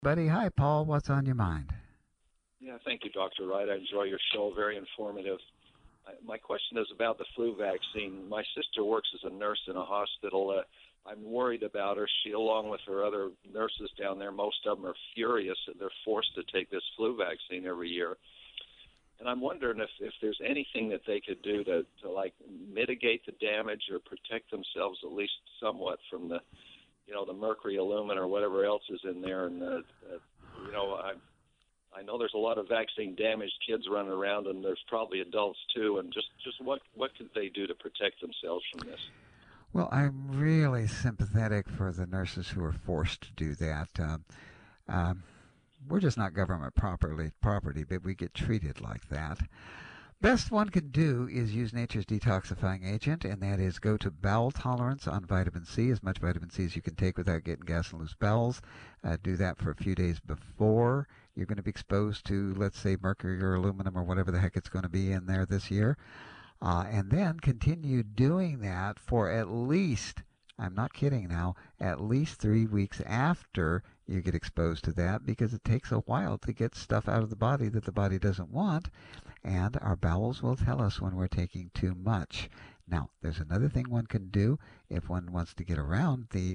Buddy, hi Paul, what's on your mind? Yeah, thank you, Dr. Wright. I enjoy your show. Very informative. My question is about the flu vaccine. My sister works as a nurse in a hospital. I'm worried about her. She, along with her other nurses down there, most of them are furious that they're forced to take this flu vaccine every year. And I'm wondering if there's anything that they could do to like mitigate the damage or protect themselves at least somewhat from the mercury, aluminum, or whatever else is in there. And you know, I know there's a lot of vaccine damaged kids running around, and there's probably adults too. And just what could they do to protect themselves from this? Well, I'm really sympathetic for the nurses who are forced to do that. Um, we're just not government property, but we get treated like that. Best one can do is use nature's detoxifying agent, and that is go to bowel tolerance on vitamin C, as much vitamin C as you can take without getting gas and loose bowels. Do that for a few days before you're going to be exposed to, let's say, mercury or aluminum or whatever the heck it's going to be in there this year. And then continue doing that for at least, I'm not kidding now, at least 3 weeks after you get exposed to that, because it takes a while to get stuff out of the body that the body doesn't want, and our bowels will tell us when we're taking too much. Now, there's another thing one can do if one wants to get around the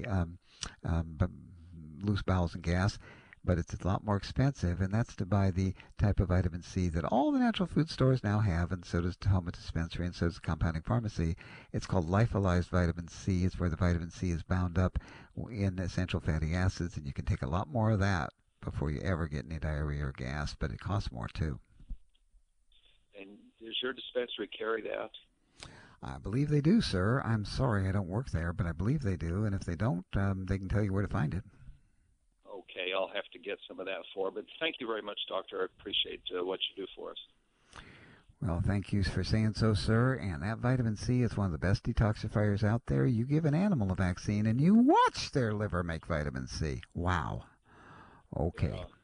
loose bowels and gas, but it's a lot more expensive, and that's to buy the type of vitamin C that all the natural food stores now have, and so does Tahoma Dispensary, and so does the compounding pharmacy. It's called lyophilized vitamin C. It's where the vitamin C is bound up in essential fatty acids, and you can take a lot more of that before you ever get any diarrhea or gas, but it costs more too. And does your dispensary carry that? I believe they do, sir. I'm sorry I don't work there, but I believe they do, and if they don't, they can tell you where to find it. Okay, I'll have to get some of that for. But thank you very much, Doctor. I appreciate what you do for us. Well, thank you for saying so, sir. And that vitamin C is one of the best detoxifiers out there. You give an animal a vaccine and you watch their liver make vitamin C. Wow. Okay. Yeah.